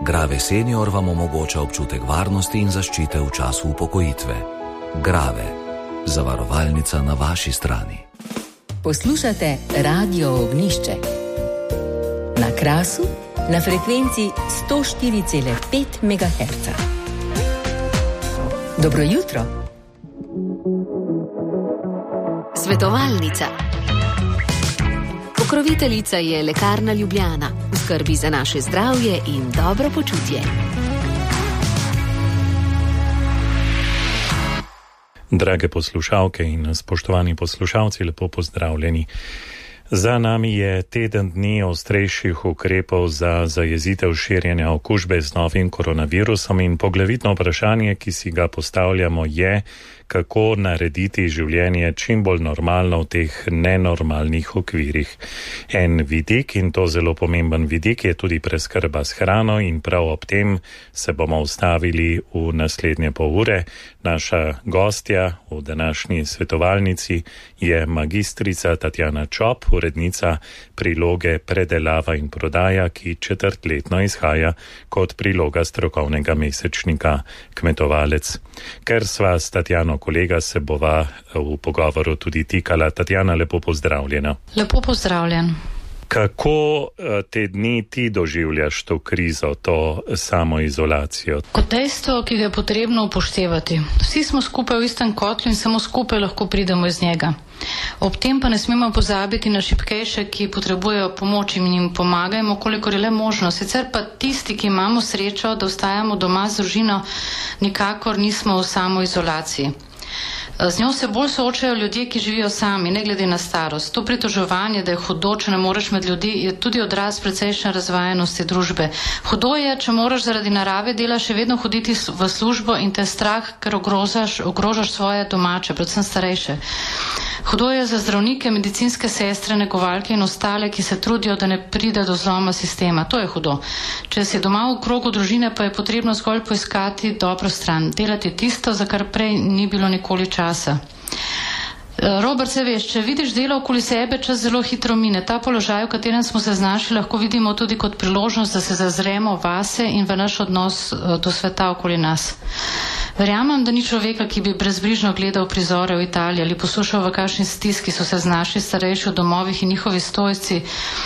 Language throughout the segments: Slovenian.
Grave Senior vam omogoča občutek varnosti in zaščite v času upokojitve. Grave. Zavarovalnica na vaši strani. Poslušate Radio Ognjišče. Na Krasu, na frekvenci 104,5 MHz. Dobro jutro. Svetovalnica. Pokroviteljica je Lekarna Ljubljana, v skrbi za naše zdravje in dobro počutje. Drage poslušalke in spoštovani poslušalci, lepo pozdravljeni. Za nami je teden dni ostrejših ukrepov za zajezitev širjenja okužbe z novim koronavirusom in poglavitno vprašanje, ki si ga postavljamo, je, kako narediti življenje čim bolj normalno v teh nenormalnih okvirih. En vidik, in to zelo pomemben vidik, je tudi preskrba s hrano in prav ob tem se bomo ustavili v naslednje pol ure. Naša gostja v današnji svetovalnici je magistrica Tatjana Čop, urednica priloge Predelava in prodaja, ki četrtletno izhaja kot priloga strokovnega mesečnika Kmetovalec. Ker sva s Tatjano kolega, se bova v pogovoru tudi tikala. Tatjana, lepo pozdravljena. Lepo pozdravljen. Kako te dni ti doživljaš to krizo, to samoizolacijo? Kot dejstvo, ki ga je potrebno upoštevati. Vsi smo skupaj v istem kotlu in samo skupaj lahko pridemo iz njega. Ob tem pa ne smemo pozabiti na šibkejše, ki potrebujejo pomoč in jim pomagajmo, kolikor je le možno. Sicer pa tisti, ki imamo srečo, da ostajamo doma z družino, nikakor nismo v samoizolaciji. Z njo se bolj soočajo ljudje, ki živijo sami, ne glede na starost. To pritoževanje, da je hudo, če ne moreš med ljudi, je tudi odraz precejšnje razvajenosti družbe. Hudo je, če moraš zaradi narave dela še vedno hoditi v službo in te strah, ker ogrožaš svoje domače, predvsem starejše. Hudo je za zdravnike, medicinske sestre, negovalke in ostale, ki se trudijo, da ne pride do zloma sistema. To je hudo. Če si doma v krogu družine, pa je potrebno zgolj poiskati dobro stran, delati tisto, za kar prej ni bilo nikoli časa. Robert, se veš, če vidiš delo okoli sebe, čas zelo hitro mine. Ta položaj, v katerem smo se znašli, lahko vidimo tudi kot priložnost, da se zazremo vase in v naš odnos do sveta okoli nas. Verjamem, da ni človeka, ki bi brezbrižno gledal prizore v Italiji ali poslušal, v kakšni stiski so se znašli starejši v domovih in njihovi stojci,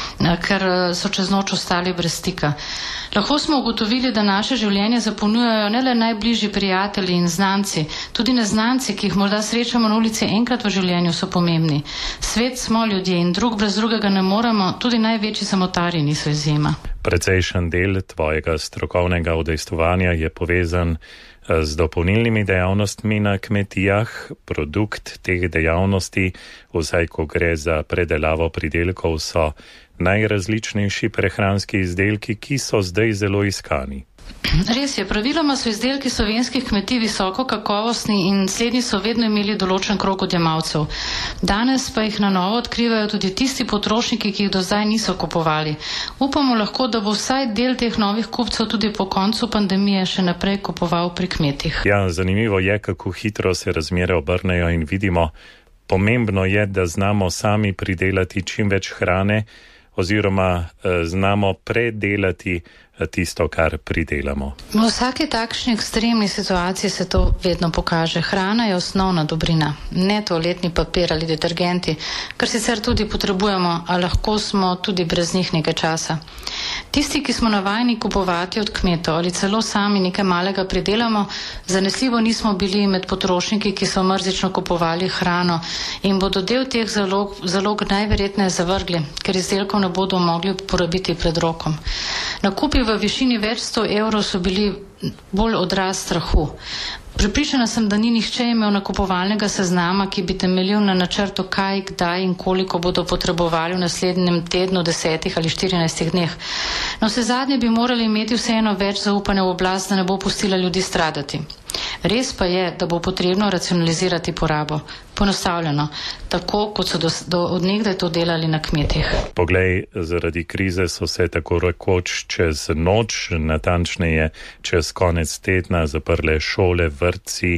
ker so čez noč ostali brez stika. Lahko smo ugotovili, da naše življenje zapolnjujejo ne le najbližji prijatelji in znanci, tudi neznanci, ki jih morda srečamo na ulici enkrat v življenju, so pomembni. Svet smo ljudje in drug brez drugega ne moremo, tudi največji samotarji niso izjema. Precejšen del tvojega strokovnega udejstvovanja je povezan z dopolnilnimi dejavnostmi na kmetijah. Produkt teh dejavnosti, vsaj ko gre za predelavo pridelkov, so najrazličnejši prehranski izdelki, ki so zdaj zelo iskani. Res je, praviloma so izdelki slovenskih kmetij visoko kakovostni in slednji so vedno imeli določen krog odjemalcev. Danes pa jih na novo odkrivajo tudi tisti potrošniki, ki jih do zdaj niso kupovali. Upamo lahko, da bo vsaj del teh novih kupcev tudi po koncu pandemije še naprej kupoval pri kmetih. Ja, zanimivo je, kako hitro se razmere obrnejo in vidimo, pomembno je, da znamo sami pridelati čim več hrane oziroma znamo predelati tisto, kar pridelamo. V vsaki takšni ekstremni situaciji se to vedno pokaže. Hrana je osnovna dobrina, ne toaletni papir ali detergenti, kar sicer tudi potrebujemo, a lahko smo tudi brez njih nekaj časa. Tisti, ki smo navajeni kupovati od kmetov ali celo sami nekaj malega pridelamo, zanesljivo nismo bili med potrošniki, ki so mrzično kupovali hrano in bodo del teh zalog najverjetneje zavrgli, ker izdelkov ne bodo mogli porabiti pred rokom. Nakupi v višini več 100 evrov so bili bolj odraz strahu. Pripričana sem, da ni nihče imel nakupovalnega seznama, ki bi temeljil na načrtu, kaj, kdaj in koliko bodo potrebovali v naslednjem tednu, 10 ali 14 dneh. No, vsezadnje bi morali imeti vseeno več zaupanja v oblast, da ne bo pustila ljudi stradati. Res pa je, da bo potrebno racionalizirati porabo. Poenostavljeno, tako kot so od nekdaj to delali na kmetih. Poglej, zaradi krize so se tako rekoč čez noč, natančneje čez konec tedna, zaprle šole, vrtci,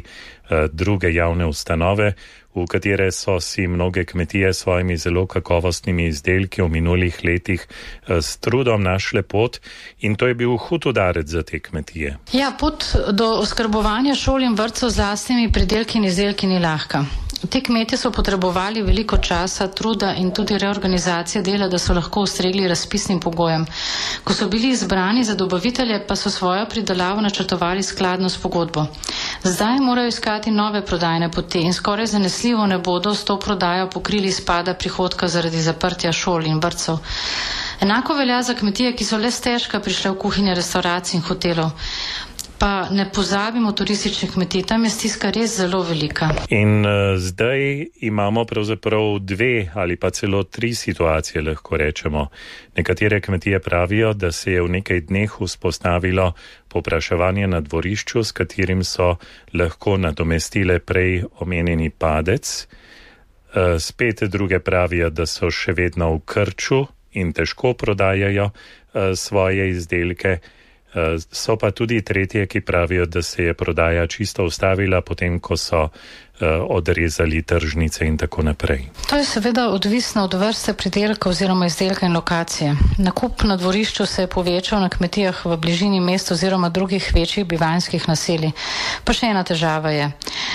druge javne ustanove, v katere so si mnoge kmetije s svojimi zelo kakovostnimi izdelki v minulih letih s trudom našle pot, in to je bil hud udarec za te kmetije. Ja, pot do oskrbovanja šol in vrtcev z lastnimi pridelki in izdelki ni lahka. Te kmetje so potrebovali veliko časa, truda in tudi reorganizacije dela, da so lahko ustregli razpisnim pogojem. Ko so bili izbrani za dobavitelje, pa so svojo pridelavo načrtovali skladno s pogodbo. Zdaj morajo iskati nove prodajne poti in skoraj zanesljivo ne bodo s to prodajo pokrili izpada prihodka zaradi zaprtja šol in vrtcev. Enako velja za kmetije, ki so le stežka prišle v kuhinje restauracij in hotelov. Pa ne pozabimo turističnih kmetij, tam je stiska res zelo velika. In zdaj imamo pravzaprav 2 ali pa celo 3 situacije, lahko rečemo. Nekatere kmetije pravijo, da se je v nekaj dneh vzpostavilo povpraševanje na dvorišču, s katerim so lahko nadomestile prej omenjeni padec. Spet druge pravijo, da so še vedno v krču in težko prodajajo svoje izdelke. So pa tudi tretje, ki pravijo, da se je prodaja čisto ustavila, potem ko so odrezali tržnice in tako naprej. To je seveda odvisno od vrste pridelka oziroma izdelka in lokacije. Nakup na dvorišču se je povečal na kmetijah v bližini mest oziroma drugih večjih bivanjskih naselij. Pa še ena težava je.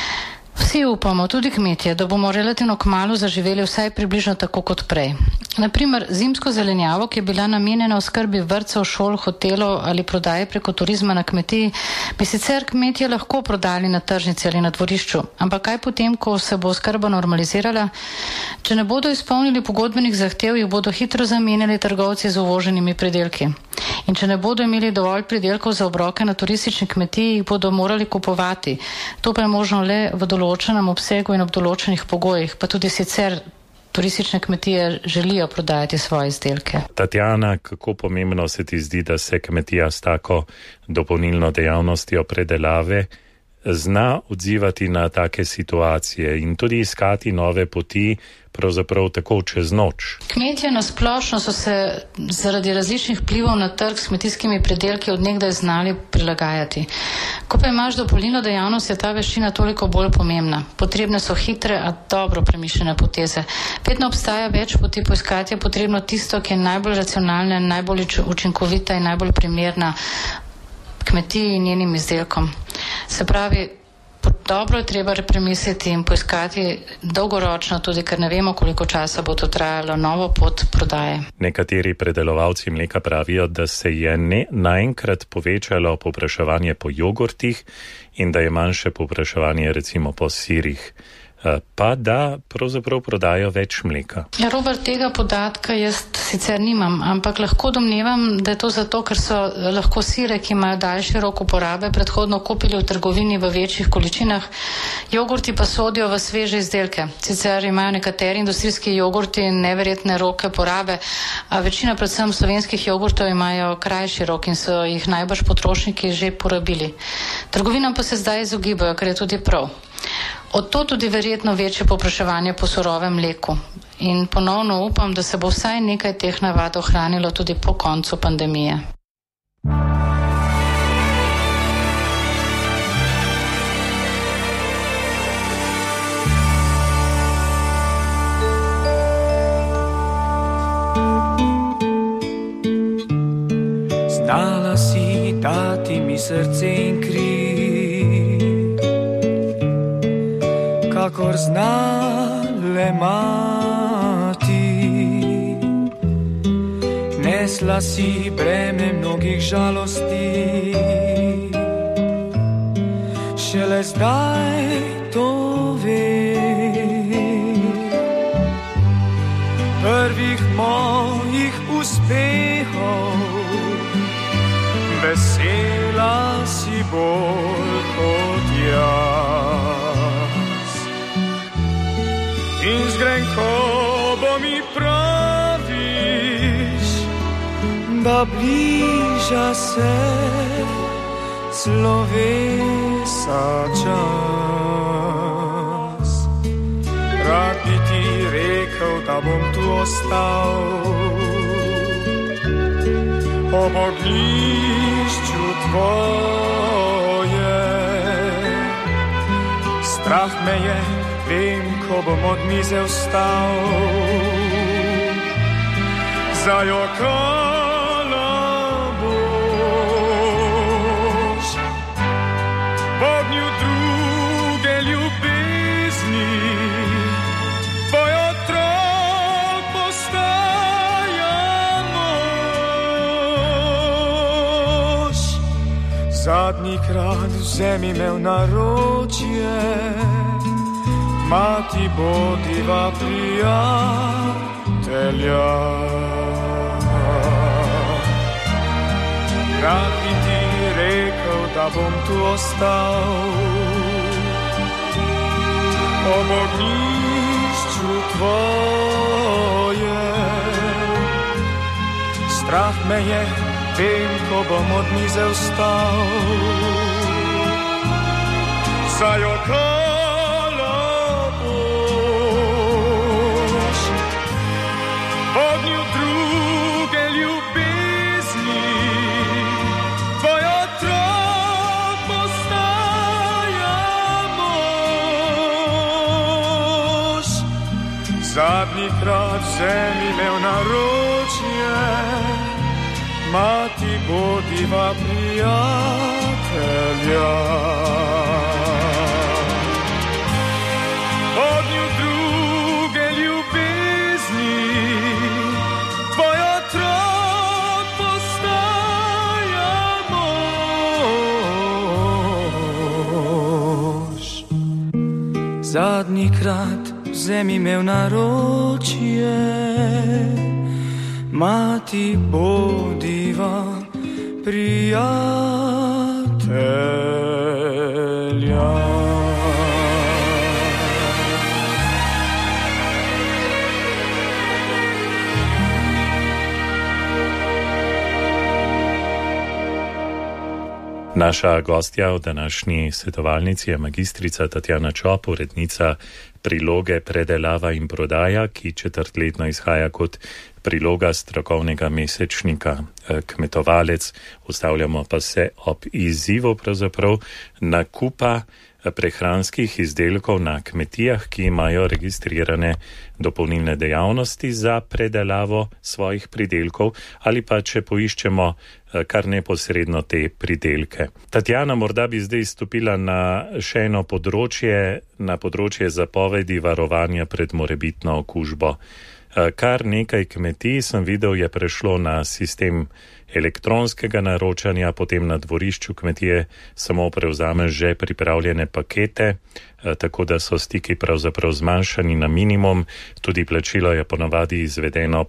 Vsi upamo, tudi kmetje, da bomo relativno kmalu zaživeli vsaj približno tako kot prej. Naprimer, zimsko zelenjavo, ki je bila namenjena oskrbi vrtcev, šol, hotelov ali prodaje preko turizma na kmetiji, bi sicer kmetje lahko prodali na tržnici ali na dvorišču. Ampak kaj potem, ko se bo oskrba normalizirala? Če ne bodo izpolnili pogodbenih zahtev, jih bodo hitro zamenjali trgovci z uvoženimi pridelki. In če ne bodo imeli dovolj pridelkov za obroke na turistični kmetiji, jih bodo morali kupovati. To pa je možno le v določenem obsegu in ob določenih pogojih, pa tudi sicer turistične kmetije želijo prodajati svoje izdelke. Tatjana, kako pomembno se ti zdi, da se kmetija s tako dopolnilno dejavnostjo predelave zna odzivati na take situacije in tudi iskati nove poti, pravzaprav tako čez noč? Kmetje nasplošno so se zaradi različnih vplivov na trg s kmetijskimi pridelki od nekdaj znali prilagajati. Ko pa imaš dopolnilno dejavnost, je ta veščina toliko bolj pomembna. Potrebne so hitre, a dobro premišljene poteze. Vedno obstaja več poti, poiskati je potrebno tisto, ki je najbolj racionalna, najbolj učinkovita in najbolj primerna kmetiji in njenim izdelkom. Se pravi, dobro je treba premisliti in poiskati dolgoročno, tudi ker ne vemo, koliko časa bo to trajalo, novo pot prodaje. Nekateri predelovalci mleka pravijo, da se je naenkrat povečalo povpraševanje po jogurtih in da je manjše povpraševanje recimo po sirih, pa da pravzaprav prodajo več mleka. Ja, Robert, tega podatka jaz sicer nimam, ampak lahko domnevam, da je to zato, ker so lahko sire, ki imajo daljši rok uporabe, predhodno kupili v trgovini v večjih količinah, jogurti pa sodijo v sveže izdelke. Sicer imajo nekateri industrijski jogurti neverjetne roke porabe, a večina predvsem slovenskih jogurtov imajo krajši rok in so jih najbrž potrošniki že porabili. Trgovinam pa se zdaj izogibajo, kar je tudi prav. Od to tudi verjetno večje povpraševanje po surovem mleku. In ponovno upam, da se bo vsaj nekaj teh navad ohranilo tudi po koncu pandemije. Znala si dati mi srce in kri, kakor znale mati. Nesla si breme mnogih žalosti, šele zdaj to vem. Prvih mojih uspehov vesela si bolj kot jaz. In z grenkobo mi praviš, da bliža se slovesa čas. Rad bi ti rekel, da bom tu ostal ob ognjišču tvoje. Strah me je, vem, ko bom od mize vstal. Zajokala boš v ognju druge ljubezni, tvoj otrok postaja mož. Zadnjikrat vzemi me v naročje, mati bodiva prijatelja. Rad bi ti rekel, da bom tu ostal, ob ognjišču tvoje. Strah me je, vem, ko bom od mize vstal. Zajokala boš v ognju druge ljubezni, tvoj otrok postaja mož. Zadnjikrat vzemi me v naročje, mati bodiva prijatelja. Ognju druge ljubezni, tvoj otrok postaja mož. Zadnjikrat vzemi me v naročje, mati bodiva prijatelja. Naša gostja v današnji svetovalnici je magistrica Tatjana Čop, urednica priloge Predelava in prodaja, ki četrtletno izhaja kot priloga strokovnega mesečnika Kmetovalec. Ustavljamo pa se ob izzivu pravzaprav nakupa prehranskih izdelkov na kmetijah, ki imajo registrirane dopolnilne dejavnosti za predelavo svojih pridelkov, ali pa če poiščemo kar neposredno te pridelke. Tatjana, morda bi zdaj stopila na še eno področje, na področje zapovedi varovanja pred morebitno okužbo. Kar nekaj kmetij, sem videl, je prešlo na sistem elektronskega naročanja, potem na dvorišču kmetije samo prevzame že pripravljene pakete, tako da so stiki pravzaprav zmanjšani na minimum. Tudi plačilo je ponavadi izvedeno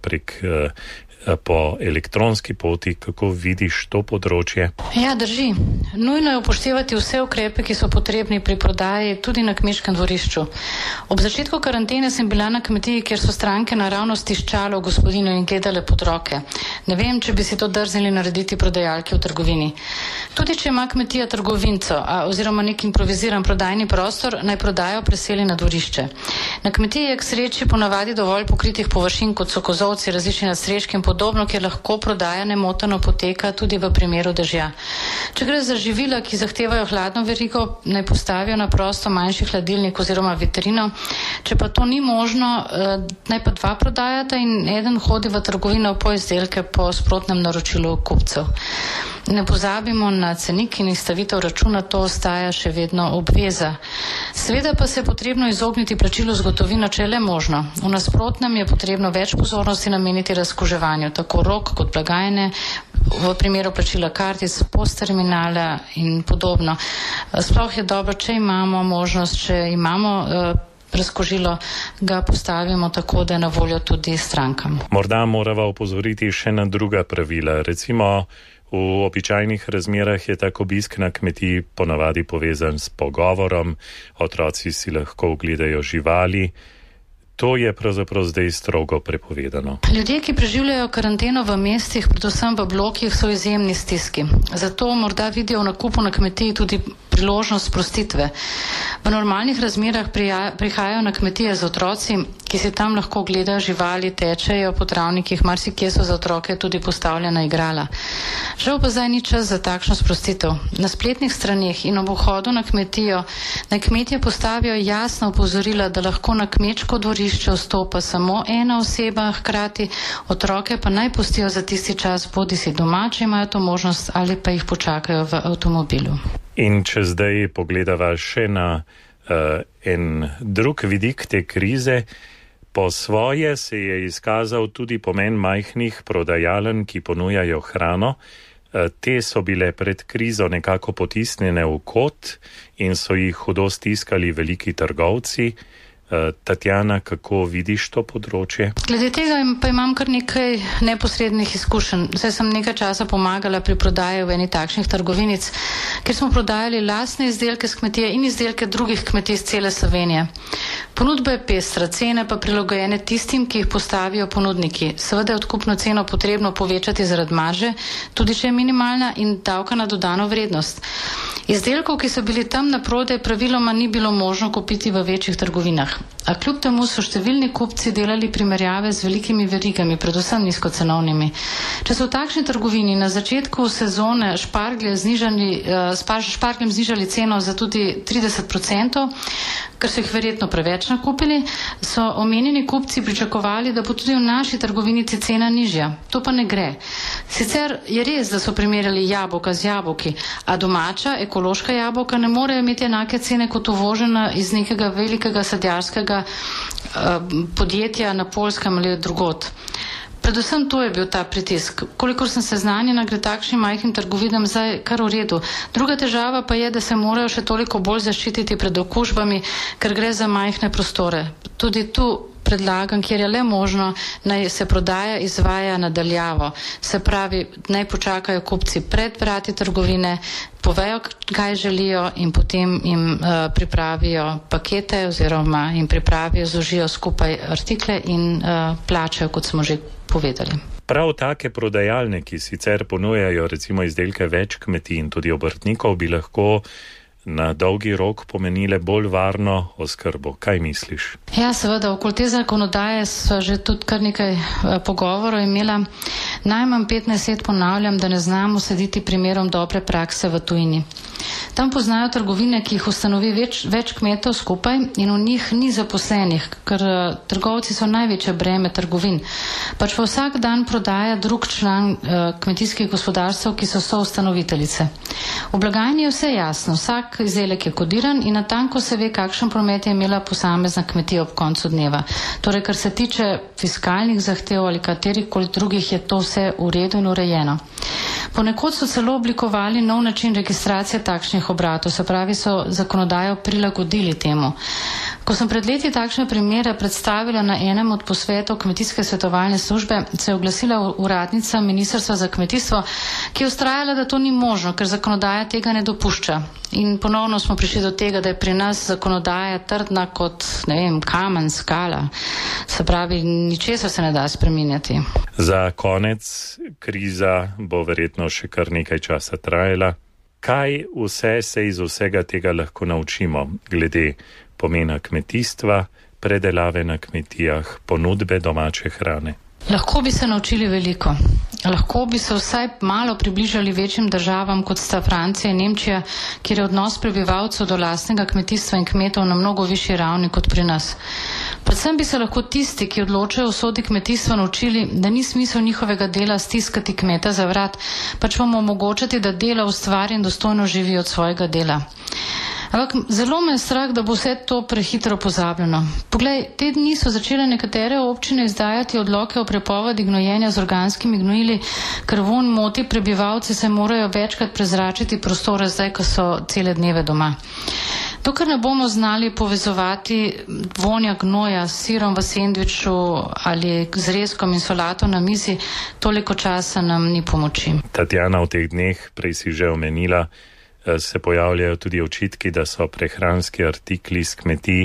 po elektronski poti. Kako vidiš to področje? Ja, drži. Nujno je upoštevati vse ukrepe, ki so potrebni pri prodaji tudi na kmečkem dvorišču. Ob začetku karantene sem bila na kmetiji, kjer so stranke naravno stiščale v gospodinju in gledale pod roke. Ne vem, če bi si to drznili narediti prodajalki v trgovini. Tudi če ima kmetija trgovinco oziroma nek improviziran prodajni prostor, naj prodajo preseli na dvorišče. Na kmetiji je k sreči ponavadi dovolj pokritih površin, kot so kozovci, različni nadstreški in podobno, kjer lahko prodaja nemoteno poteka tudi v primeru dežja. Če gre za živila, ki zahtevajo hladno verigo, naj postavijo na prosto manjši hladilnik oziroma vitrino. Če pa to ni možno, naj pa dva prodajata in eden hodi v trgovino po izdelke po sprotnem naročilu kupcev. Ne pozabimo na cenik in izstavitev računa, to ostaja še vedno obveza. Seveda pa se je potrebno izogniti plačilu z gotovino, če je le možno. V nasprotnem je potrebno več pozornosti nameniti razkuževanju, tako rok kot blagajne, v primeru plačila kartic, postterminala in podobno. Sploh je dobro, če imamo možnost, če imamo razkožilo, ga postavimo tako, da je na voljo tudi strankam. Morda morava opozoriti še na druga pravila. Recimo, v običajnih razmerah je tak obisk na kmetiji ponavadi povezan s pogovorom, otroci si lahko ogledajo živali. To je pravzaprav zdaj strogo prepovedano. Ljudje, ki preživljajo karanteno v mestih, predvsem v blokih, so izjemni stiski. Zato morda vidijo v nakupu na kmetiji tudi priložnost sprostitve. V normalnih razmerah prihajajo na kmetije z otroci, ki ki si tam lahko gledajo živali, tečejo po travnikih, marsikje so za otroke tudi postavljena igrala. Žal pa zdaj ni čas za takšno sprostitev. Na spletnih straneh in ob vhodu na kmetijo naj kmetje postavijo jasna opozorila, da lahko na kmečko dvorišče vstopa samo ena oseba, hkrati otroke pa naj pustijo za tisti čas, bodisi doma, če imajo to možnost, ali pa jih počakajo v avtomobilu. In če zdaj pogledava še na en drug vidik te krize, po svoje se je izkazal tudi pomen majhnih prodajaln, ki ponujajo hrano. Te so bile pred krizo nekako potisnjene v kot in so jih hudo stiskali veliki trgovci. Tatjana, kako vidiš to področje? Glede tega pa imam kar nekaj neposrednih izkušenj. Zdaj sem nekaj časa pomagala pri prodaji v eni takšnih trgovinic, kjer smo prodajali lastne izdelke s kmetije in izdelke drugih kmetij iz cele Slovenije. Ponudba je pestra, cene pa prilagojene tistim, ki jih postavijo ponudniki. Seveda je odkupno ceno potrebno povečati zaradi marže, tudi če je minimalna, in davka na dodano vrednost. Izdelkov, ki so bili tam na prodaj, praviloma ni bilo možno kupiti v večjih trgovinah. A kljub temu so številni kupci delali primerjave z velikimi verigami, predvsem nizkocenovnimi. Če so v takšni trgovini na začetku sezone špargljem znižali ceno za tudi 30%, ker so jih verjetno preveč nakupili, so omenjeni kupci pričakovali, da bo tudi v naši trgovinici cena nižja. To pa ne gre. Sicer je res, da so primerjali jabolka z jabolki, a domača, ekološka jabolka ne morejo imeti enake cene kot uvožena iz nekega velikega sadjarskega podjetja na Poljskem ali drugod. Predvsem to je bil ta pritisk. Kolikor sem seznanjena, gre takšnim majhnim trgovinam zdaj kar v redu. Druga težava pa je, da se morajo še toliko bolj zaščititi pred okužbami, ker gre za majhne prostore. Tudi tu predlagam, kjer je le možno, naj se prodaja izvaja nadaljavo. Se pravi, naj počakajo kupci pred vrati trgovine, povejo, kaj želijo in potem jim pripravijo pakete oziroma jim pripravijo, zložijo skupaj artikle in plačajo, kot smo že povedali. Prav take prodajalne, ki sicer ponujajo recimo izdelke več kmetij in tudi obrtnikov, bi lahko na dolgi rok pomenile bolj varno oskrbo. Kaj misliš? Ja, seveda, okoli te zakonodaje so že tudi kar nekaj pogovorov imela. Najmanj 15 let ponavljam, da ne znamo slediti primerom dobre prakse v tujini. Tam poznajo trgovine, ki jih ustanovi več kmetov skupaj in v njih ni zaposlenih, ker trgovci so največje breme trgovin. Pač pa vsak dan prodaja drug član kmetijskih gospodarstv, ki so soustanoviteljice. V blagajni je vse jasno, vsak izdelek je kodiran in natanko se ve, kakšen promet je imela posamezna kmetija ob koncu dneva. Torej, kar se tiče fiskalnih zahtev ali katerikoli drugih, je to vse v redu in urejeno. Ponekod so celo oblikovali nov način registracije takšnih obratov, se pravi, so zakonodajo prilagodili temu. Ko sem pred leti takšne primere predstavila na enem od posvetov Kmetijske svetovalne službe, se je oglasila uradnica Ministrstva za kmetijstvo, ki je vztrajala, da to ni možno, ker zakonodaja tega ne dopušča. In ponovno smo prišli do tega, da je pri nas zakonodaja trdna kot, kamen, skala. Se pravi, ničesar se ne da spreminjati. Za konec, kriza bo verjetno še kar nekaj časa trajala. Kaj vse se iz vsega tega lahko naučimo glede pomena kmetijstva, predelave na kmetijah, ponudbe domače hrane? Lahko bi se naučili veliko. Lahko bi se vsaj malo približali večjim državam, kot sta Francija in Nemčija, kjer je odnos prebivalcev do lastnega kmetijstva in kmetov na mnogo višji ravni kot pri nas. Predvsem bi se lahko tisti, ki odločajo o usodi kmetijstva, naučili, da ni smisel njihovega dela stiskati kmeta za vrat, pač vam omogočati, da dela, ustvari in dostojno živi od svojega dela. Ampak zelo me je strah, da bo vse to prehitro pozabljeno. Poglej, te dni so začele nekatere občine izdajati odloke o prepovedi gnojenja z organskimi gnojili, ker vonj moti prebivalci, se morajo večkrat prezračiti prostore zdaj, ko so cele dneve doma. Dokler ne bomo znali povezovati vonja gnoja s sirom v sendviču ali z rezkom in solato na mizi, toliko časa nam ni pomoči. Tatjana, v teh dneh, prej si že omenila, se pojavljajo tudi očitki, da so prehranski artikli s kmetij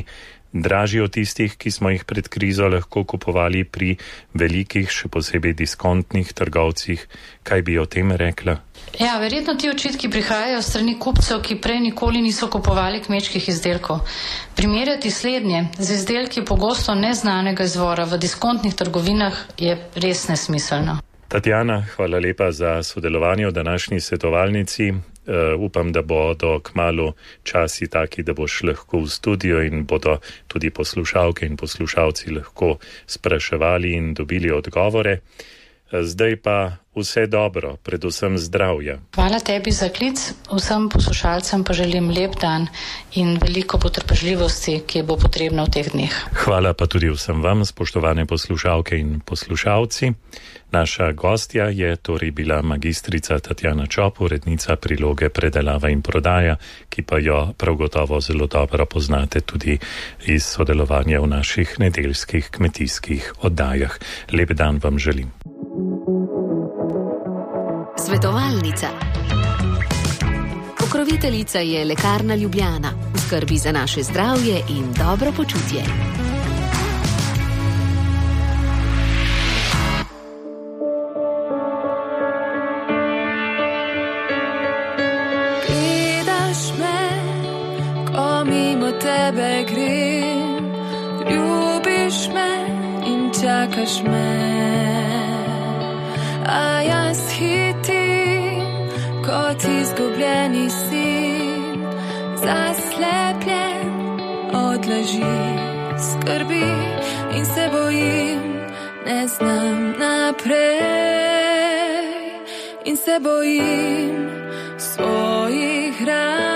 dražji od tistih, ki smo jih pred krizo lahko kupovali pri velikih, še posebej diskontnih trgovcih. Kaj bi o tem rekla? Ja, verjetno ti očitki prihajajo strani kupcev, ki prej nikoli niso kupovali kmečkih izdelkov. Primerjati slednje z izdelki pogosto neznanega izvora v diskontnih trgovinah je res nesmiselno. Tatjana, hvala lepa za sodelovanje v današnji svetovalnici. Upam, da bodo kmalu časi taki, da boš lahko v studio in bodo tudi poslušalke in poslušalci lahko spraševali in dobili odgovore. Zdaj pa vse dobro, predvsem zdravja. Hvala tebi za klic, vsem poslušalcem pa želim lep dan in veliko potrpežljivosti, ki bo potrebna v teh dneh. Hvala pa tudi vsem vam, spoštovane poslušalke in poslušalci. Naša gostja je torej bila magistrica Tatjana Čop, urednica priloge Predelava in prodaja, ki pa jo prav gotovo zelo dobro poznate tudi iz sodelovanja v naših nedeljskih kmetijskih oddajah. Lep dan vam želim. Svetovalnica. Pokroviteljica je Lekarna Ljubljana. Skrbi za naše zdravje in dobro počutje. Gledaš me, ko mimo tebe grem, ljubiš me in čakaš me. A jaz hitim, kot izgubljeni sin, zaslepljen od laži, skrbi in se bojim, ne znam naprej in se bojim svojih ran.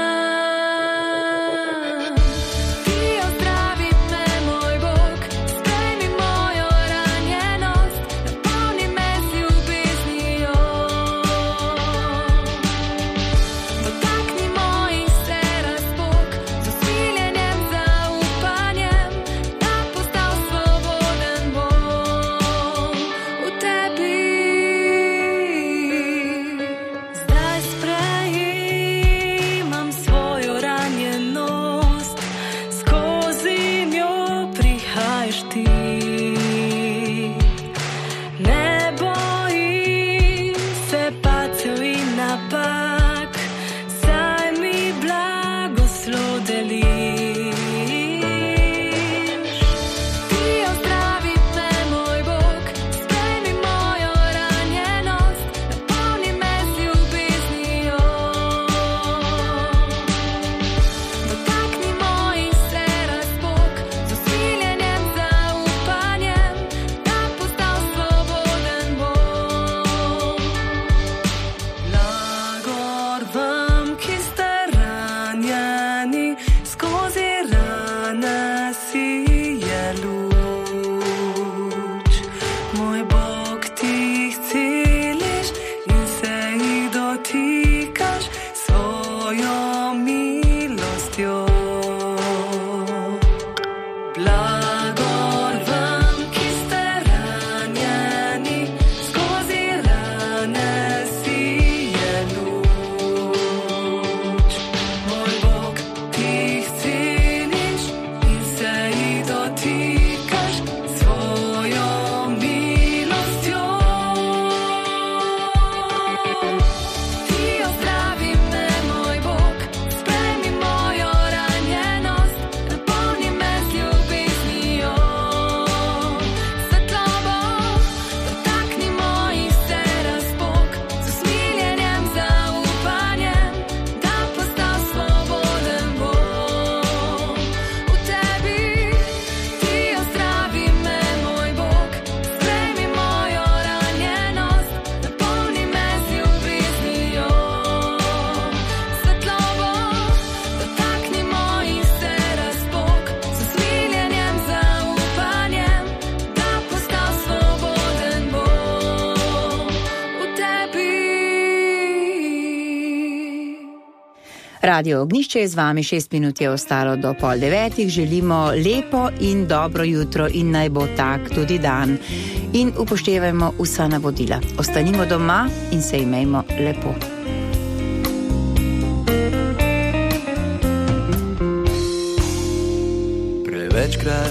Radio Ognjišče je z vami, 6 minut je ostalo do 8:30. Želimo lepo in dobro jutro in naj bo tak tudi dan. In upoštevajmo vsa navodila. Ostanimo doma in se imejmo lepo.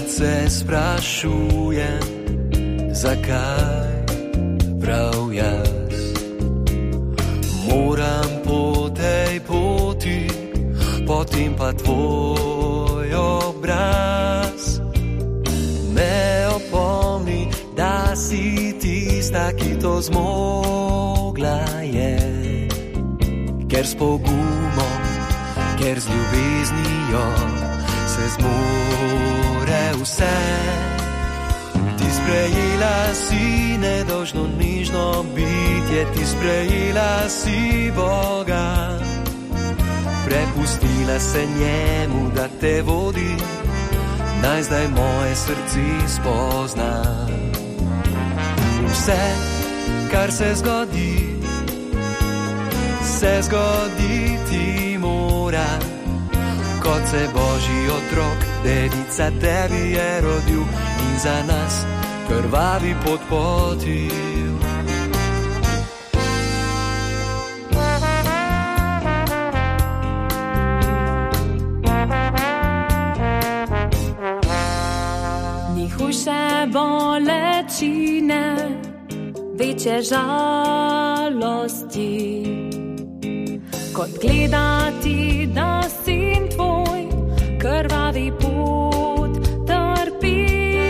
Večkrat se sprašujem, zakaj prav jaz moram po tej poti, potem pa tvoj obraz me opomni, da si tista, ki to zmogla je. Ker s pogumom, ker z ljubeznijo se zmore vse. Ti sprejela si nedolžno nižno bitje, ti sprejela si Boga, prepustila se njemu, da te vodi, naj zdaj moje srce spozna. Vse, kar se zgoditi mora, kot se Božji otrok, dedica tebi je rodil in za nas krvavi pot potil. Ni hujše bolečine, večje žalosti, kot gledati, da sin tvoj krvavi pot trpi.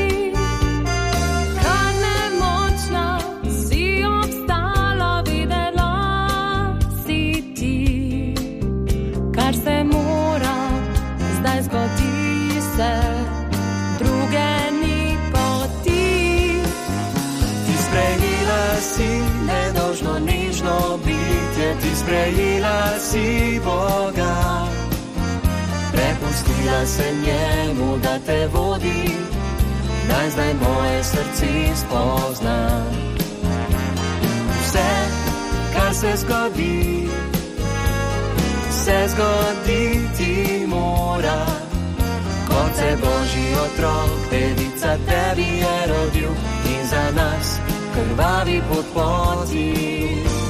Kar nemočna si obstala, videla si ti, kar se mora, zdaj zgodi se, druge ni poti. Ti sprejela si nedolžno nižno bitje, ti sprejela si Boga, prepustila se njemu, da te vodi, naj zdaj moje srce spozna. Vse, kar se zgoditi mora, kot se Božji otrok, dedica tebi je rodil in za nas krvavi pot poti.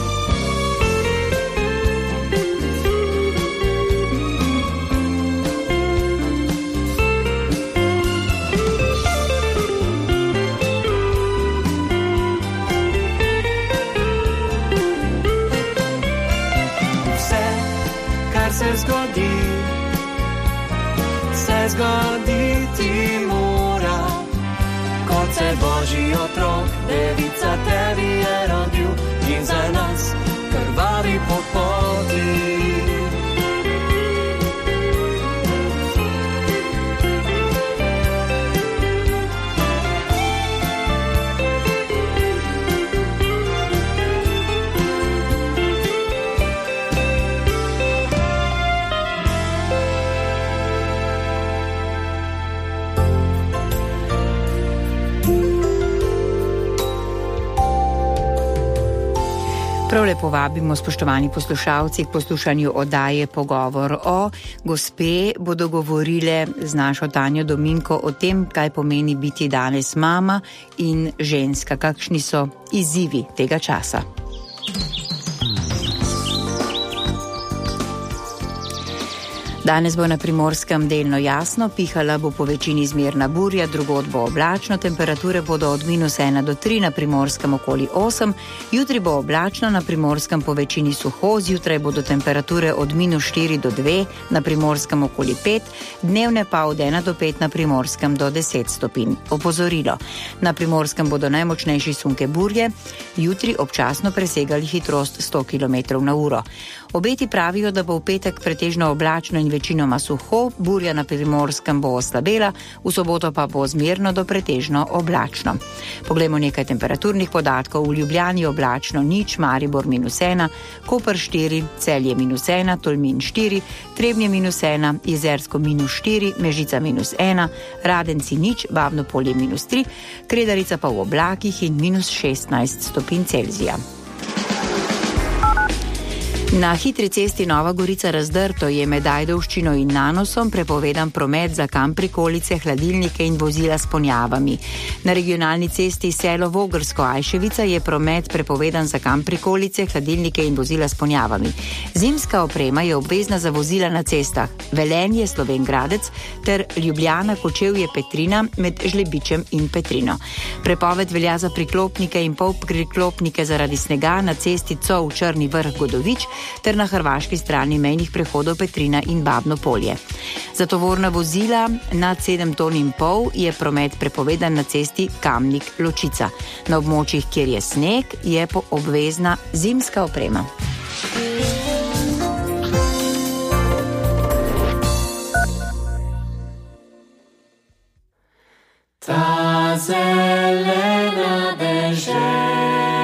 Se zgoditi mora, kot se Božji otrok, dedica tebi je rodil in za nas krvavi pot poti. Prav lepo vabimo, spoštovani poslušalci, k poslušanju oddaje Pogovor o gospe. Bodo govorile z našo Tanjo Dominko o tem, kaj pomeni biti danes mama in ženska, kakšni so izzivi tega časa. Danes bo na Primorskem delno jasno, pihala bo po večini zmerna burja, drugod bo oblačno, temperature bodo od -1 do 3, na Primorskem okoli 8, jutri bo oblačno, na Primorskem po večini suho, zjutraj bodo temperature od -4 do 2, na Primorskem okoli 5, dnevne pa od 1 do 5, na Primorskem do 10 stopinj. Opozorilo, na Primorskem bodo najmočnejši sunke burje, jutri občasno presegali hitrost 100 km/h. Obeti pravijo, da bo v petek pretežno oblačno in večinoma suho, burja na Primorskem bo oslabela, v soboto pa bo zmerno do pretežno oblačno. Poglejmo nekaj temperaturnih podatkov. V Ljubljani oblačno 0, Maribor -1, Koper 4, Celje -1, Tolmin 4, Trebnje -1, Jezersko -4, Mežica -1, Radenci 0, Babno Polje -3, Kredarica pa v oblakih in -16 stopinj Celzija. Na hitri cesti Nova Gorica-Razdrto je med Ajdovščino in Nanosom prepovedan promet za kamp prikolice, hladilnike in vozila s ponjavami. Na regionalni cesti Selo-Vogrsko-Ajševica je promet prepovedan za kamp prikolice, hladilnike in vozila s ponjavami. Zimska oprema je obvezna za vozila na cestah Velenje, Slovenj Gradec ter Ljubljana, Kočevje, Petrina med Žlebičem in Petrino. Prepoved velja za priklopnike in polpriklopnike zaradi snega na cesti Cov Črni Vrh Godovič ter na hrvaški strani mejnih prehodov Petrina in Babno Polje. Za tovorna vozila nad 7,5 ton je promet prepovedan na cesti Kamnik Ločica. Na območjih, kjer je sneg, je obvezna zimska oprema. Ta zelena dežela,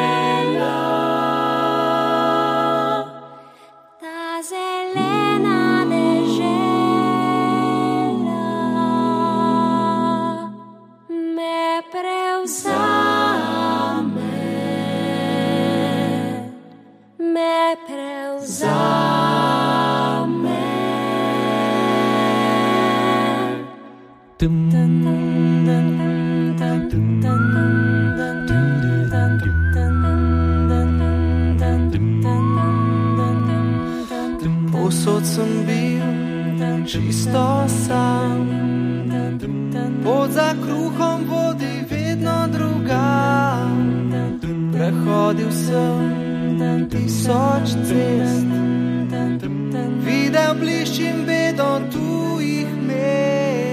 Povsod sem bil čisto sam, pot za kruhom vodi vedno druga. Prehodil sem 1000 cest, videl bliščim bedo tujih mest.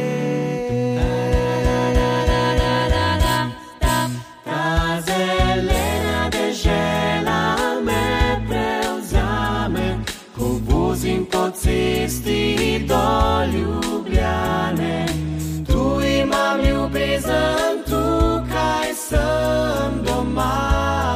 Ta zelena dežela me prevzame, ko vozim po cesti do Ljubljane. Tu imam ljubezen, tukaj sem doma.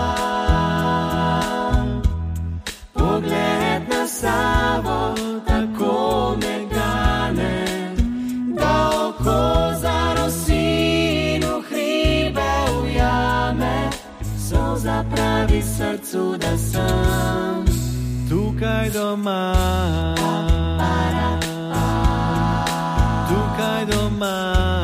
Pogled na Savo tako me gane, da oko zarosi, v hribe ujame. Solza pravi srcu, da sem tukaj doma, tukaj doma.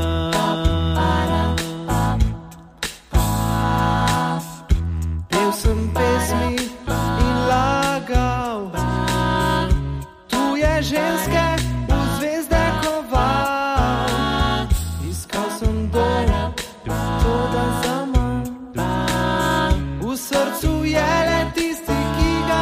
Pel sem pesmi in lagal, tu je ženske v zvezde koval. Iskal sem dom, toda zaman, v srcu je le tisti, ki ga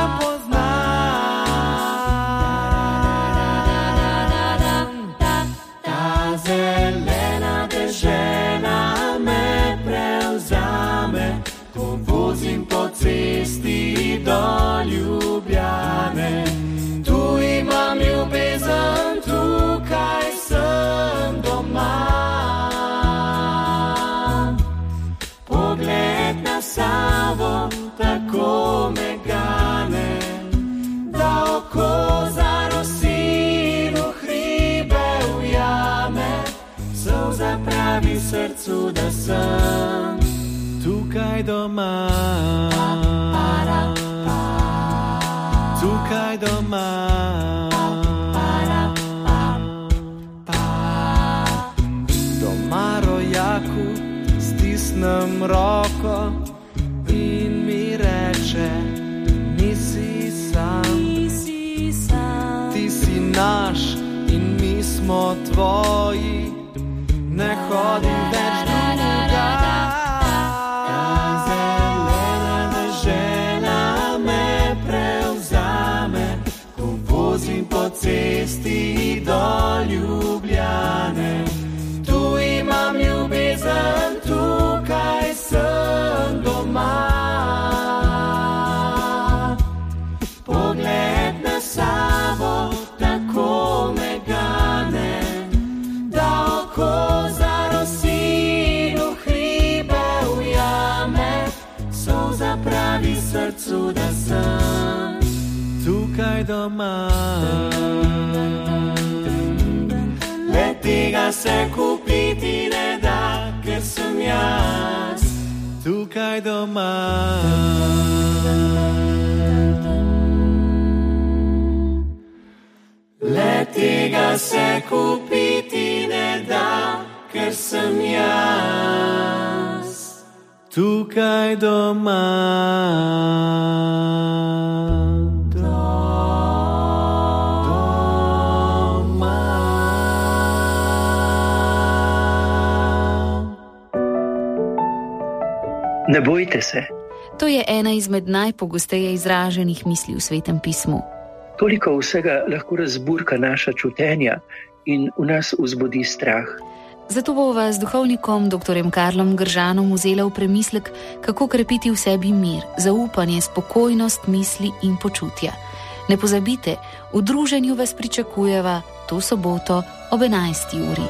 poznam. Ta zelena dežela me prevzame, ko vozim po cesti do Ljubljane. Tu imam ljubezen, tukaj sem doma. Pogled na Savo tako me gane, da oko zarosi, v hribe ujame. Solza pravi srcu, da sem tukaj doma, tukaj doma. Doma rojaku stisnem roko in mi reče, nisi sam, ti si naš in mi smo tvoji, ne hodim več drugega. Po cesti do Ljubljane. Tu imam ljubezen, tukaj sem doma. Pogled na Savo tako me gane, da oko zarosi, v hribe ujame. Solza pravi srcu, da sem tukaj doma. Le tega se kupiti ne da, ker sem jaz tukaj doma. da se kupiti ne da, ker sem jaz tukaj doma. Ne bojte se. To je ena izmed najpogosteje izraženih misli v Svetem pismu. Toliko vsega lahko razburka naša čutenja in v nas vzbudi strah. Zato bova z duhovnikom dr. Karlom Gržanom vzela v premislek, kako krepiti v sebi mir, zaupanje, spokojnost misli in počutja. Ne pozabite, v druženju vas pričakujeva to soboto ob 11. uri.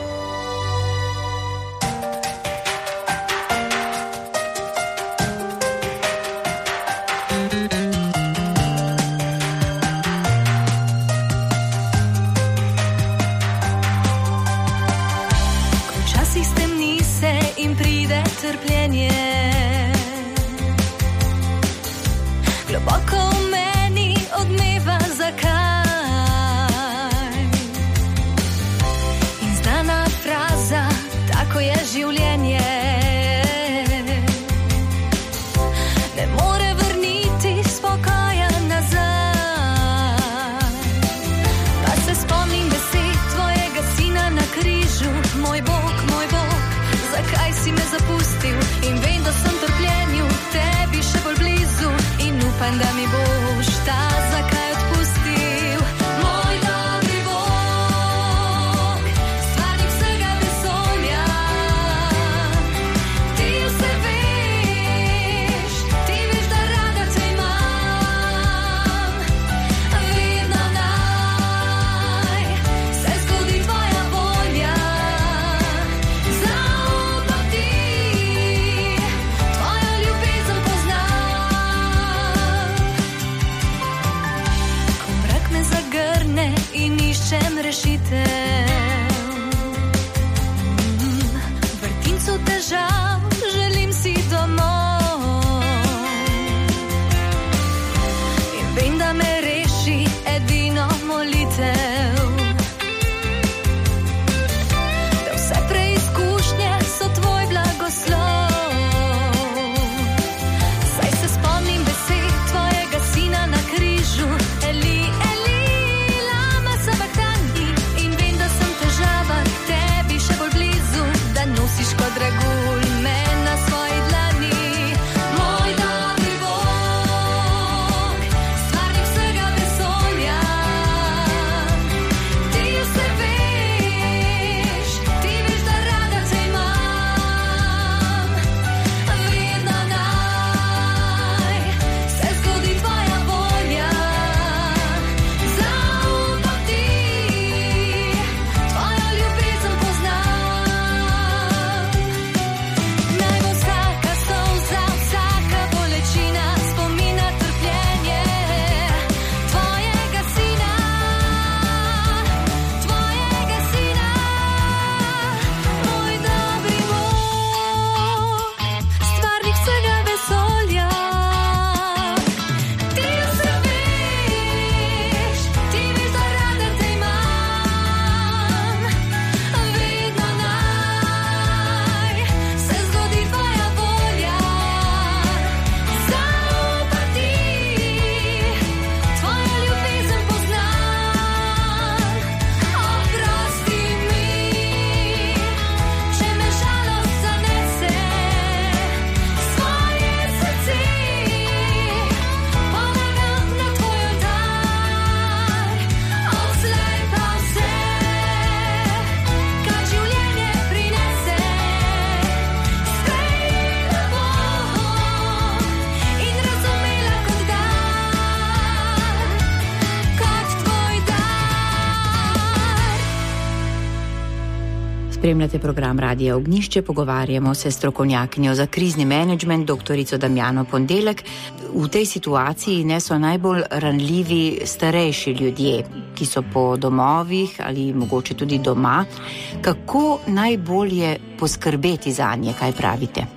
Spremljate program Radia Ognjišče, pogovarjamo se s strokovnjakinjo za krizni menedžment, doktorico Damjano Ponedeljek. V tej situaciji ne so najbolj ranljivi starejši ljudje, ki so po domovih ali mogoče tudi doma. Kako najbolje poskrbeti zanje, kaj pravite?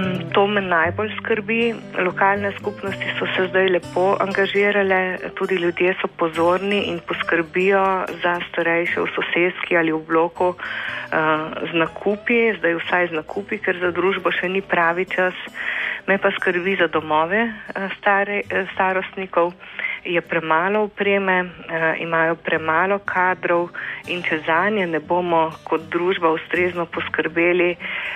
To me najbolj skrbi. Lokalne skupnosti so se zdaj lepo angažirale, tudi ljudje so pozorni in poskrbijo za starejše v soseski ali v bloku z nakupi, zdaj vsaj z nakupi, ker za družbo še ni pravi čas. Me pa skrbi za domove starostnikov. Je premalo opreme, imajo premalo kadrov in če zanje ne bomo kot družba ustrezno poskrbeli,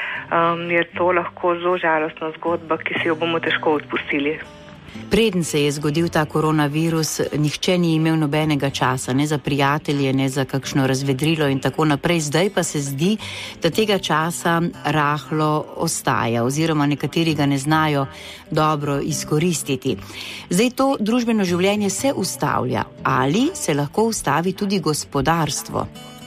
je to lahko zelo žalostna zgodba, ki si jo bomo težko odpustili. Preden se je zgodil ta koronavirus, nihče ni imel nobenega časa, ne za prijatelje, ne za kakšno razvedrilo in tako naprej. Zdaj pa se zdi, da tega časa rahlo ostaja oziroma nekateri ga ne znajo dobro izkoristiti. Zdaj to družbeno življenje se ustavlja. Ali se lahko ustavi tudi gospodarstvo?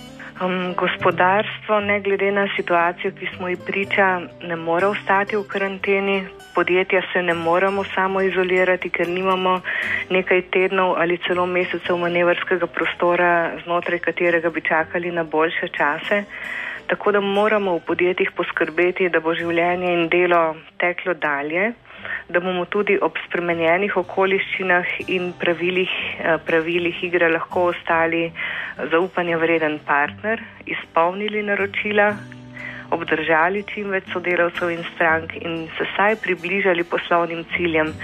Gospodarstvo, ne glede na situacijo, ki smo ji priča, ne more ostati v karanteni. Podjetja se ne moramo samo izolirati, ker nimamo nekaj tednov ali celo mesecev manevrskega prostora, znotraj katerega bi čakali na boljše čase. Tako da moramo v podjetjih poskrbeti, da bo življenje in delo teklo dalje, da bomo tudi ob spremenjenih okoliščinah in pravilih igre lahko ostali zaupanja vreden partner, izpolnili naročila, obdržali čim več sodelavcev in strank in se vsaj približali poslovnim ciljem,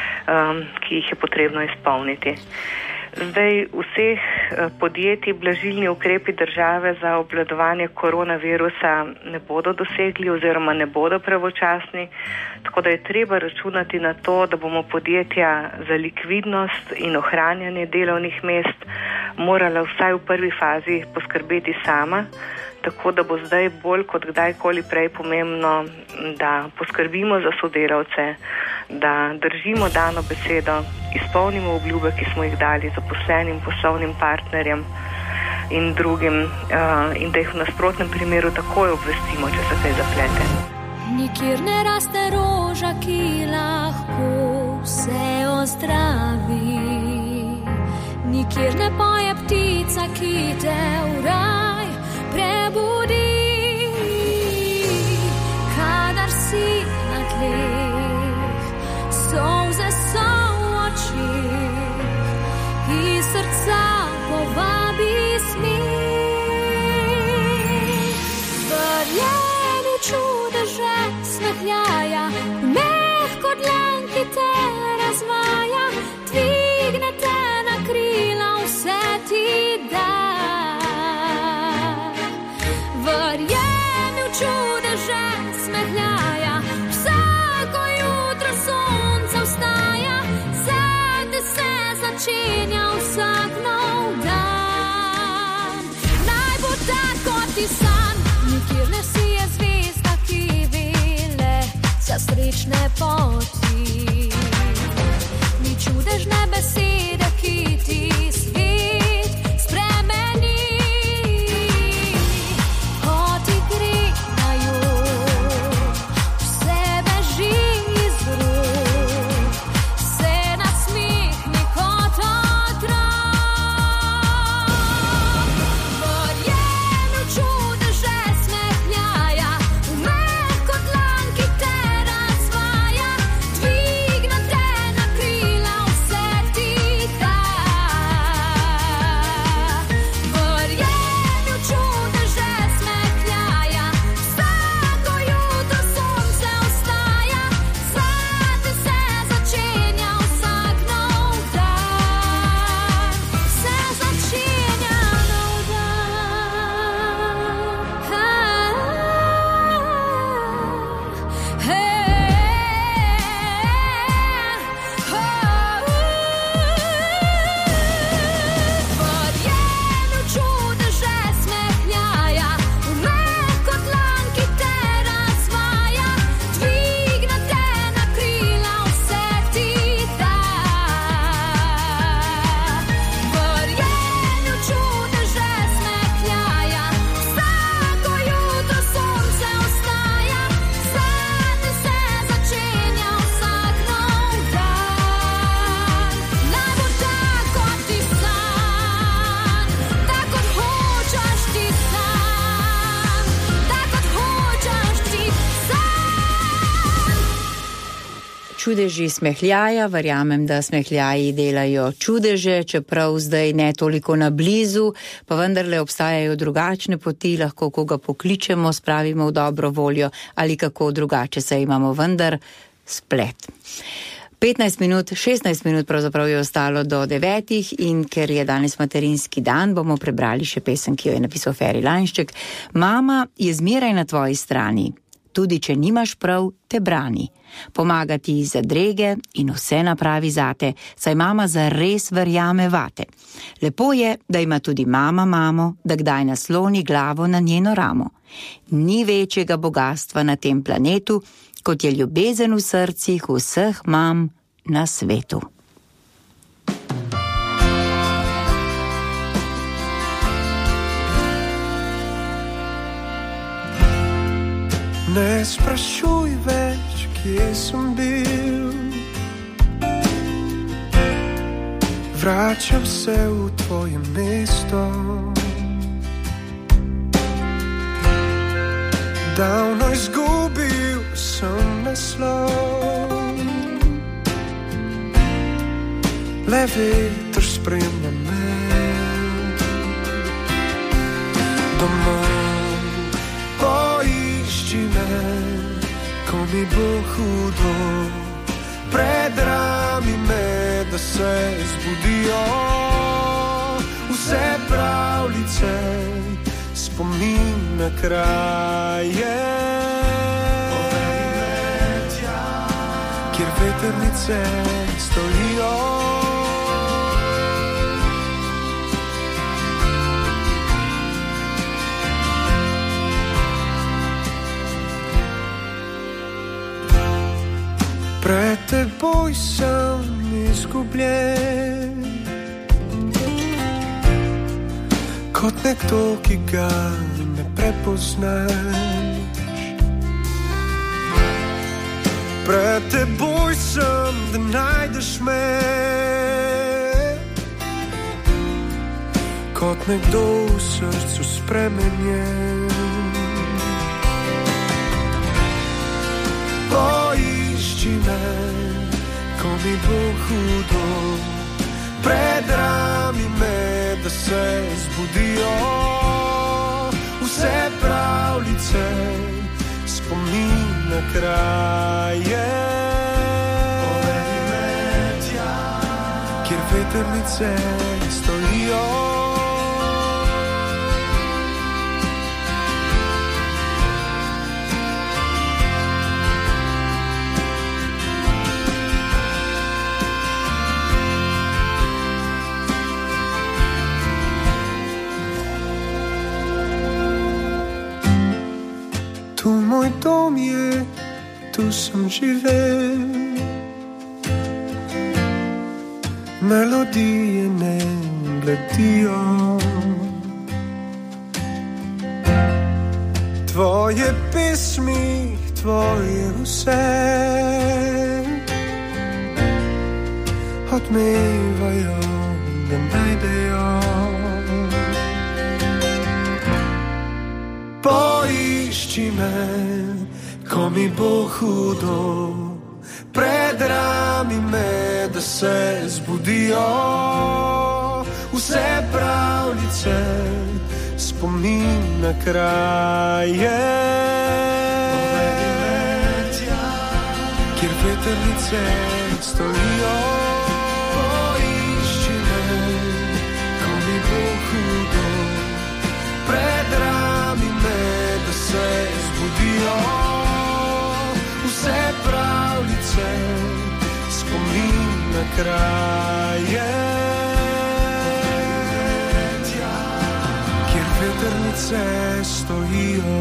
ki jih je potrebno izpolniti. Zdaj vseh podjetij blažilni ukrepi države za obvladovanje koronavirusa ne bodo dosegli oziroma ne bodo pravočasni, tako da je treba računati na to, da bomo podjetja za likvidnost in ohranjanje delovnih mest morala vsaj v prvi fazi poskrbeti sama, tako da bo zdaj bolj kot kdajkoli prej pomembno, da poskrbimo za sodelavce, da držimo dano besedo, izpolnimo obljube, ki smo jih dali zaposlenim, poslovnim partnerjem in drugim in da jih v nasprotnem primeru takoj obvestimo, če se kaj zaplete. Nikjer ne raste roža, ki lahko vse ozdravi. Nikjer ne poje ptica, ki te v raj prebudi. Kadar si na tleh, solze so v očih, iz srca povabi smeh. Verjemi čudeže svetljaja, mehko dlan, ki te razvaja, dvigne te na krila, vse ti da. Verjemi v čudeže smehljaja, vsako jutro sonce vstaja, zate se začenja vsak nov dan. Naj bo tako ti san, nikjer ne sije zvezda, ki vele za srečne poti. Ni čudežne besede, ki ti svet spremeni. Ti čudeži smehljaja, verjamem, da smehljaji delajo čudeže, čeprav zdaj ne toliko na blizu, pa vendarle obstajajo drugačne poti, lahko koga pokličemo, spravimo v dobro voljo ali kako drugače se imamo, vendar splet. 16 minut pravzaprav je ostalo do 9 in ker je danes materinski dan, bomo prebrali še pesem, ki jo je napisal Feri Lanšček. Mama je zmeraj na tvoji strani, tudi če nimaš prav, te brani. Pomaga ti za drege in vse napravi zate, saj mama zares verjame vate. Lepo je, da ima tudi mama mamo, da kdaj nasloni glavo na njeno ramo. Ni večjega bogatstva na tem planetu, kot je ljubezen v srcih vseh mam na svetu. Ne sprašuj več, kje sem bil, vračam se v tvoje mesto. Davno izgubil sem naslov, le veter spremlja me. Domov poišči me, ko mi bo hudo, predrami me, da se zbudijo vse pravljice, spomin na kraje, kjer vetrnice stojijo. Pred teboj sem izgubljen, kot nekdo, ki ga ne prepoznaš. Pred teboj sem, da najdeš me, kot nekdo v srcu spremenjen. Poišči me, ko mi bo hudo, predrami me, da se zbudijo vse pravljice, spomin na kraje, povedi me tja, kjer vetrnice stojijo. Tu moj dom je, tu sem živel, melodije ne bledijo. Tvoje pesmi, tvoje vse odmevajo, da najdejo. Poišči me, ko mi bo hudo, predrami me, da se zbudijo vse pravljice, spomin na kraje, povedi me tja, kjer vetrnice stojijo. Poišči me, ko mi bo hudo, predrami me, da se zbudijo vse pravljice, spomin na kraje, kjer vetrnice stojijo.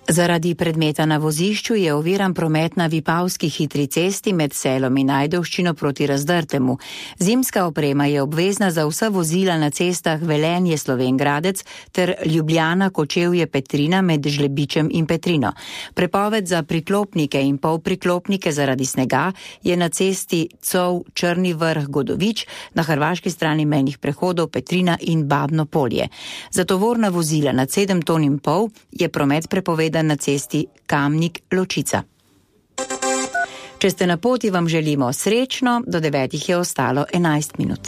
Zaradi predmeta na vozišču je oviran promet na Vipavski hitri cesti med Selom in Ajdovščino proti Razdrtemu. Zimska oprema je obvezna za vsa vozila na cestah Velenje Slovenj Gradec ter Ljubljana Kočevje Petrina med Žlebičem in Petrino. Prepoved za priklopnike in polpriklopnike zaradi snega je na cesti Cov Črni Vrh Godovič, na hrvaški strani mejnih prehodov Petrina in Babno Polje. Za tovorna vozila nad 7,5 ton je promet prepoveden na cesti Kamnik Ločica. Če ste na poti, vam želimo srečno, do 9 je ostalo 11 minut.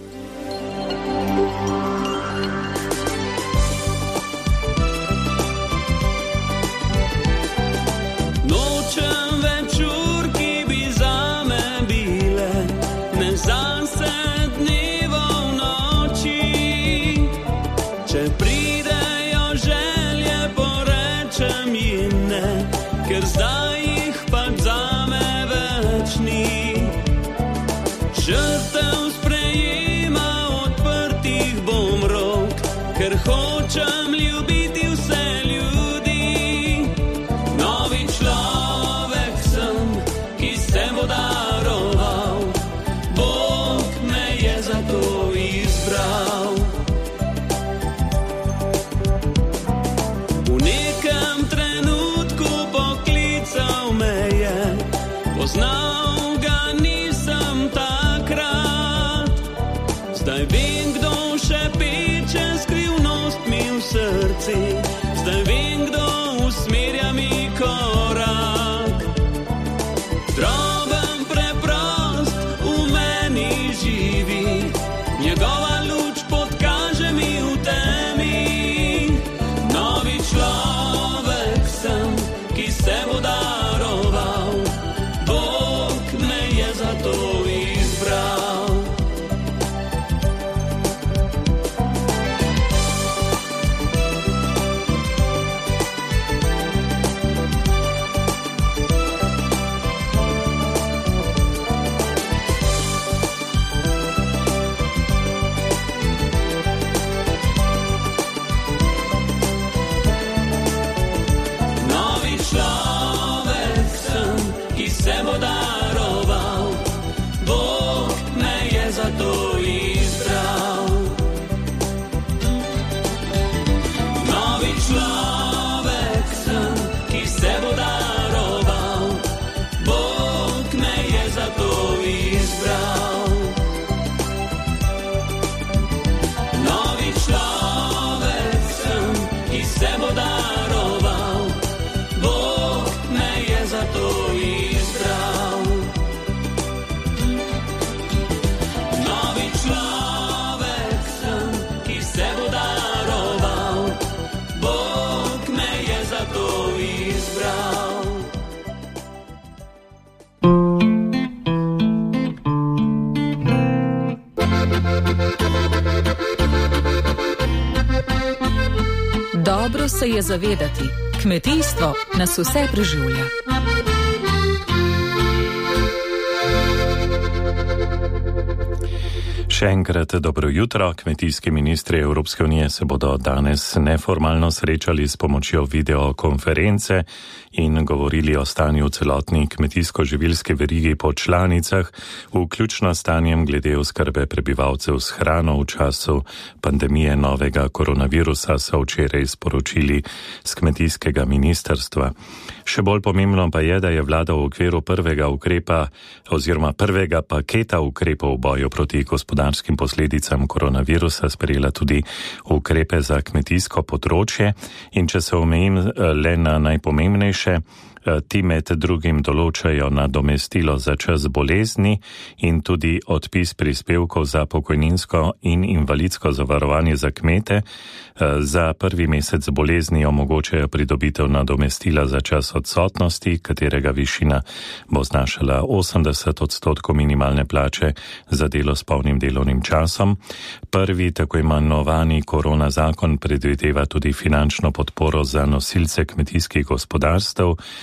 Nočem več ur, ki bi zame bile, ne zase dnevov noči, če pridejo želje, porečem jim ne, ker zdaj jih pa zame več ni. Žrtev sprejema odprtih bom rok, ker hočem ljubiti vse ljudi. Novi človek sem, ki se bo daroval, Bog me je za to izbral. V nekem trenutku poklical me je, poznal ga nisem takrat. Zdaj vem, kdo še peče skrivnost mi v srci, zdaj vem, kdo usmerja mi korak. Droben preprost v meni živi, njegova luč podkaže mi v temi. Novi človek sem, ki se bo daroval, Bog me je za to izbral. Novi človek sem, ki se bo daroval, Bog me je za to izbral. Novi človek sem, ki se bo daroval, Bog me je za to izbral. Novi človek sem, ki se bo daroval, Bog me je za to izbral. Novi človek sem, ki se bo daroval, Bog me je za to izbral. Dobro se je zavedati, kmetijstvo nas vse preživlja. Še enkrat dobro jutro. Kmetijski ministri Evropske unije se bodo danes neformalno srečali s pomočjo videokonference in govorili o stanju celotni kmetijsko-živilske verigi po članicah, vključno stanjem glede oskrbe prebivalcev s hrano v času pandemije novega koronavirusa, so včeraj sporočili z kmetijskega ministrstva. Še bolj pomembno pa je, da je vlada v okviru prvega ukrepa oziroma prvega paketa ukrepov v boju proti gospodarskim posledicam koronavirusa sprejela tudi ukrepe za kmetijsko področje. In če se omejim le na najpomembnejše, ti med drugim določajo nadomestilo za čas bolezni in tudi odpis prispevkov za pokojninsko in invalidsko zavarovanje za kmete. Za prvi mesec bolezni omogočajo pridobitev nadomestila za čas odsotnosti, katerega višina bo znašala 80% minimalne plače za delo s polnim delovnim časom. Prvi tako imenovani korona zakon predvideva tudi finančno podporo za nosilce kmetijskih gospodarstev,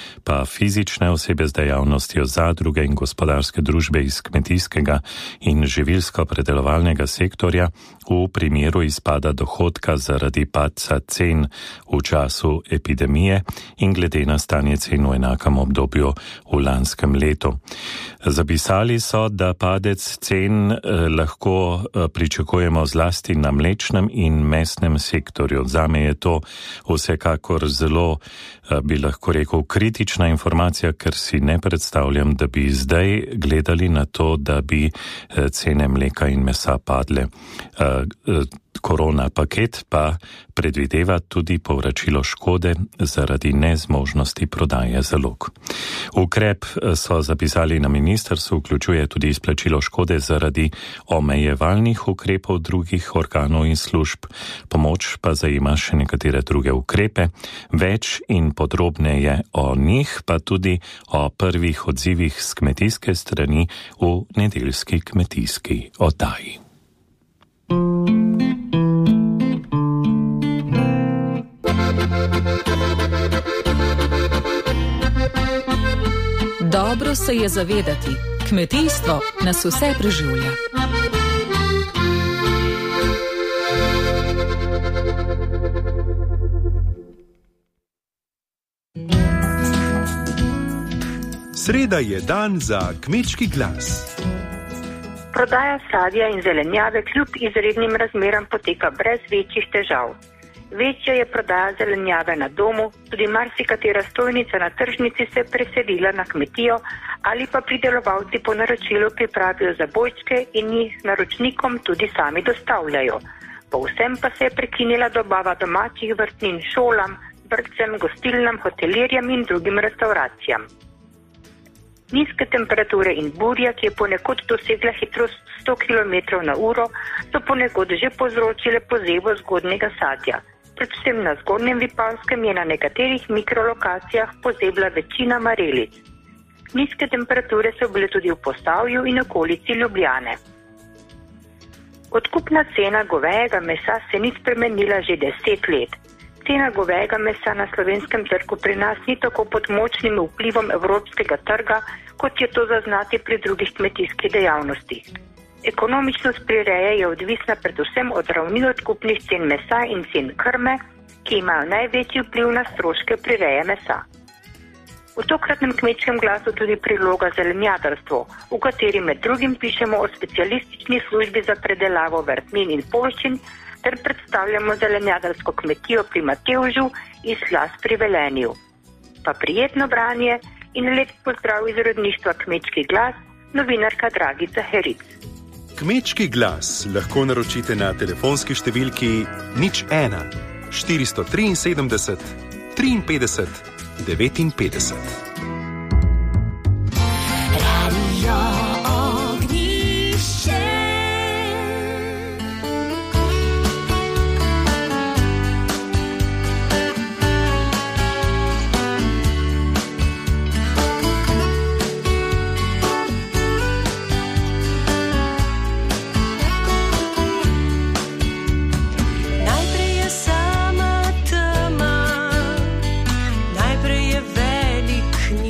pa fizične osebe z dejavnostjo zadruge in gospodarske družbe iz kmetijskega in živilsko-predelovalnega sektorja v primeru izpada dohodka zaradi padca cen v času epidemije in glede na stanje cen v enakem obdobju v lanskem letu. Zapisali so, da padec cen lahko pričakujemo zlasti na mlečnem in mesnem sektorju. Zame je to vsekakor zelo, bi lahko rekel, kritična informacija, ker si ne predstavljam, da bi zdaj gledali na to, da bi cene mleka in mesa padle. Korona paket pa predvideva tudi povračilo škode zaradi nezmožnosti prodaje zalog. Ukrep, so zapisali na ministrstvu, vključuje tudi izplačilo škode zaradi omejevalnih ukrepov drugih organov in služb. Pomoč pa zajema še nekatere druge ukrepe. Več in podrobneje o njih, pa tudi o prvih odzivih s kmetijske strani v nedeljski kmetijski oddaji. Dobro se je zavedati, kmetijstvo nas vse preživlja. Sreda je dan za kmečki glas. Prodaja sadja in zelenjave kljub izrednim razmeram poteka brez večjih težav. Večja je prodaja zelenjave na domu, tudi marsikatera stojnica na tržnici se je preselila na kmetijo ali pa pridelovalci po naročilu pripravijo zabojčke in jih naročnikom tudi sami dostavljajo. Povsem pa se je prekinila dobava domačih vrtnin šolam, vrtcem, gostilnam, hotelirjem in drugim restauracijam. Nizke temperature in burja, ki je ponekod dosegla hitrost 100 km/h, so ponekod že povzročile pozebo zgodnjega sadja. Predvsem na zgornjem Vipavskem je na nekaterih mikrolokacijah pozebla večina marelic. Nizke temperature so bile tudi v Posavju in okolici Ljubljane. Odkupna cena govejega mesa se ni spremenila že 10 let. Cena govejega mesa na slovenskem trgu pri nas ni tako pod močnim vplivom evropskega trga, kot je to zaznati pri drugih kmetijskih dejavnostih. Ekonomičnost prireje je odvisna predvsem od ravni odkupnih cen mesa in cen krme, ki imajo največji vpliv na stroške prireje mesa. V tokratnem kmečkem glasu tudi priloga zelenjadarstvo, v kateri med drugim pišemo o specialistični službi za predelavo vrtnin in poljščin ter predstavljamo zelenjadarsko kmetijo pri Matevžu iz Las pri Velenju. Pa prijetno branje in lep pozdrav iz uredništva Kmečki glas, novinarka Dragica Heric. Kmečki glas lahko naročite na telefonski številki 01 473 53 59. Najprej je sama tema, najprej je velik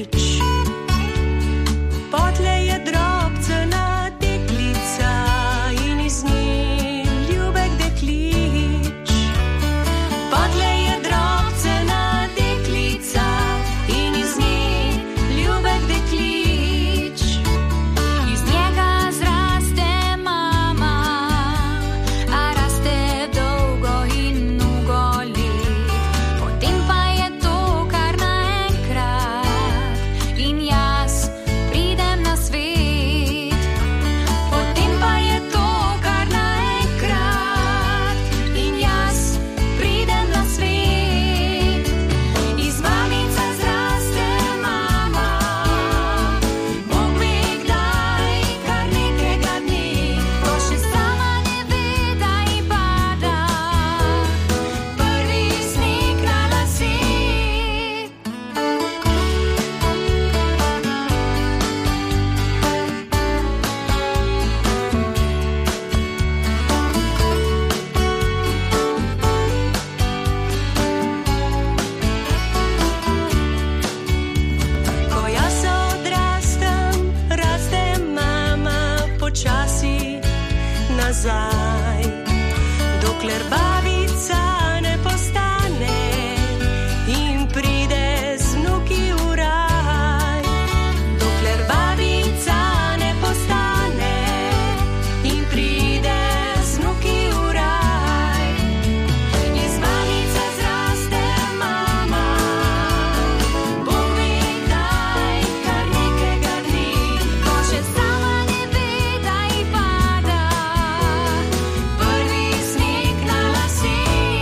nazaj, dokler babica ne postane in pride z vnuki v raj. Dokler babica ne postane in pride z vnuki v raj. Iz babice zraste mama, Bog ve kdaj, kar nekega dni, ko še sama ne ve, da ji pada prvi sneg na laseh.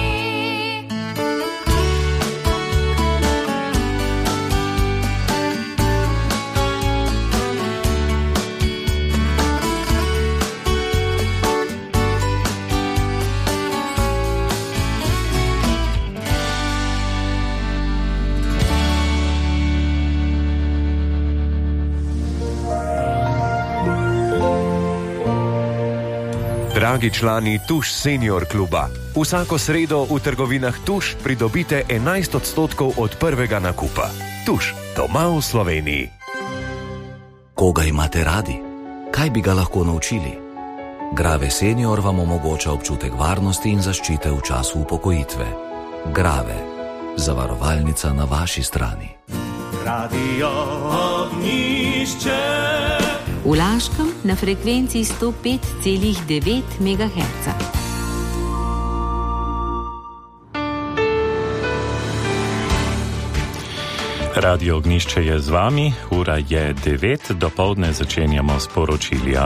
Dragi člani Tuš senior kluba, vsako sredo v trgovinah Tuš pridobite 11% od prvega nakupa. Tuš, doma v Sloveniji. Koga imate radi? Kaj bi ga lahko naučili? Grave senior vam omogoča občutek varnosti in zaščite v času upokojitve. Grave, zavarovalnica na vaši strani. Radio Ognišče. V Laškem na frekvenci 105,9 MHz. Radio Ognišče je z vami, ura je 9, dopoldne začenjamo s poročili